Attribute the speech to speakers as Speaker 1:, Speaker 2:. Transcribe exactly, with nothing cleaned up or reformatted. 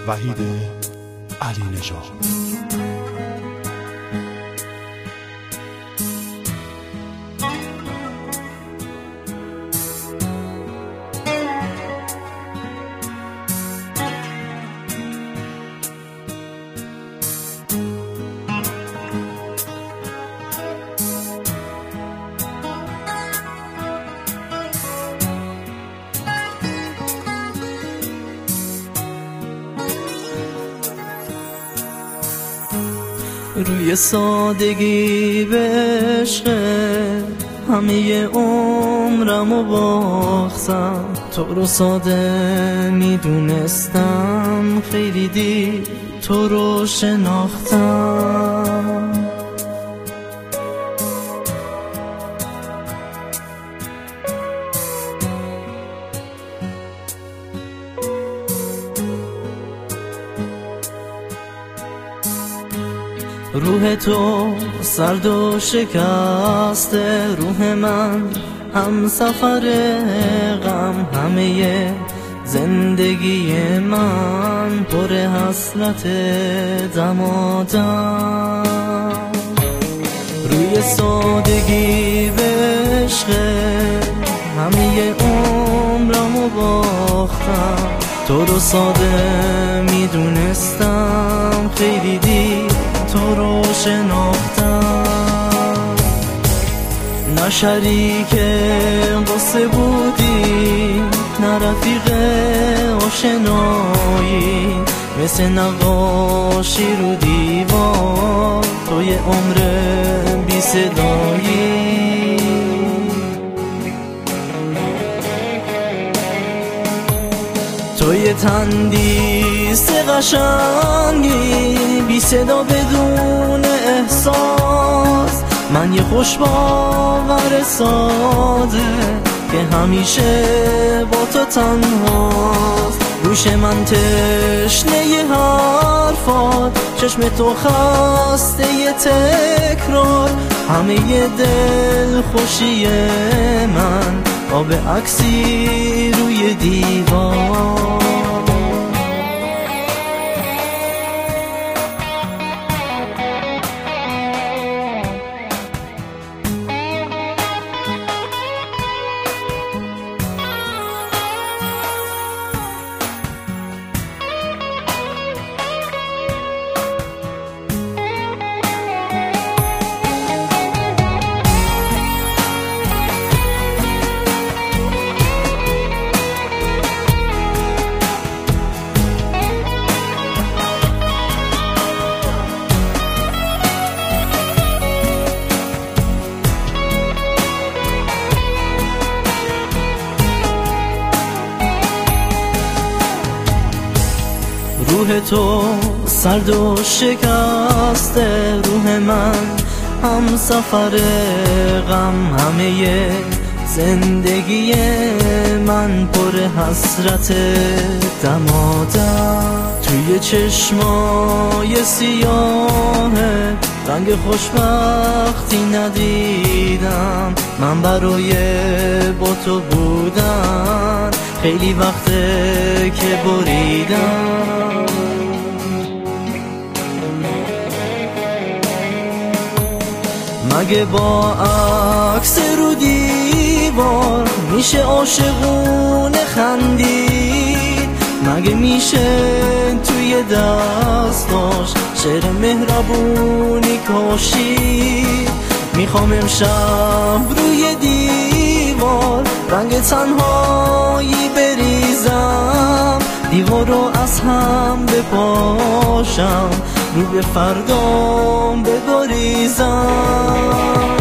Speaker 1: وحید علی نژاد.
Speaker 2: روی سادگی به عشق همه عمرمو باختم، تو رو ساده میدونستم، خیلی دیر تو رو شناختم. روح تو سرد و شکسته، روح من هم سفر غم، همه زندگی من پر حسرت دم و دم. روی سادگی به عشق همه عمرمو باختم، تو رو ساده میدونستم، خیلی دیر تو رو شناختم. نه شریک قصه بودی، نه رفیق آشنایی، مثل نقاشی رو دیوار توی عمر بی صدایی. توی تندیس قشنگی، بی صدا بدون احساس، من یه خوش باور ساده که همیشه با تو تنهاست. گوش من تشنه ی حرفات، چشم تو خسته ی تکرار، همه ی دل خوشی من آب عکسی روی دیوار. روح تو سرد و شکسته، روح من هم سفر غم، همه زندگی من پر حسرت دم و دم. توی چشمای سیاه رنگ خوشبختی ندیدم، من برای با تو بودن خیلی وقته که بریدم. مگه با عکس رو دیوار میشه عاشقونه خندید؟ مگه میشه توی دستاش شعر مهربونی کاشید؟ میخوام امشب روی دیوار رنگ تنهایی بریزم، دیوار رو از هم بپاشم، رو به فردام بگریزم.